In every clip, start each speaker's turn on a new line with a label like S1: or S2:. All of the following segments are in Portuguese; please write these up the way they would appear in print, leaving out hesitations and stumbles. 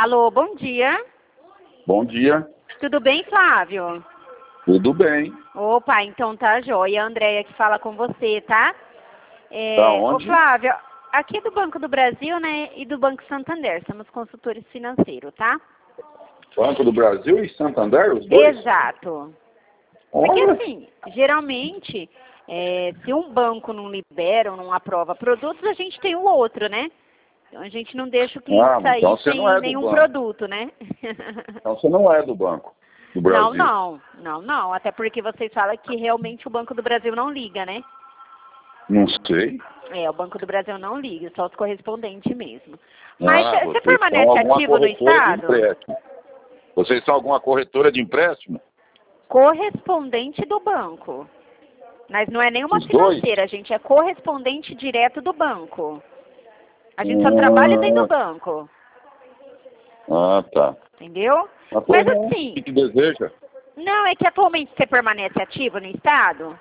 S1: Alô, bom dia.
S2: Bom dia.
S1: Tudo bem, Flávio?
S2: Tudo bem.
S1: Opa, então tá jóia. A Andréia que fala com você, tá?
S2: Da
S1: Ô,
S2: onde?
S1: Flávio, aqui do Banco do Brasil, né, e do Banco Santander, somos consultores financeiros, tá?
S2: Banco do Brasil e Santander, os dois?
S1: Exato. Porque
S2: Olha.
S1: assim, geralmente, se um banco não libera ou não aprova produtos, a gente tem o outro, né? Então a gente não deixa o cliente sair
S2: então você
S1: sem
S2: não é do
S1: nenhum
S2: banco.
S1: produto, né?
S2: Então você não é do Banco do Brasil.
S1: Não. Até porque vocês falam que realmente o Banco do Brasil não liga, né?
S2: Não sei.
S1: O Banco do Brasil não liga, só os correspondentes mesmo. Mas você
S2: Vocês são
S1: permanece
S2: alguma
S1: ativo no
S2: corretora de
S1: Estado?
S2: empréstimo. Vocês são alguma corretora de empréstimo?
S1: Correspondente do banco. Mas não é nenhuma
S2: Os dois?
S1: financeira, a gente é correspondente direto do banco. A gente só trabalha dentro do banco,
S2: Tá.
S1: entendeu?
S2: Mas
S1: Mas
S2: o
S1: assim,
S2: que deseja?
S1: não, é que atualmente você permanece ativo no Estado?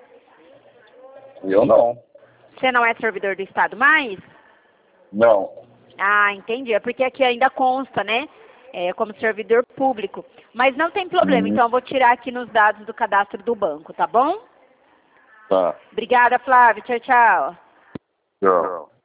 S2: Eu não.
S1: Você não é servidor do Estado mais?
S2: Não.
S1: Ah, entendi. É porque aqui ainda consta, né? Como servidor público. Mas não tem problema, então eu vou tirar aqui nos dados do cadastro do banco, tá bom?
S2: Tá.
S1: Obrigada, Flávio. Tchau, tchau.
S2: Tchau.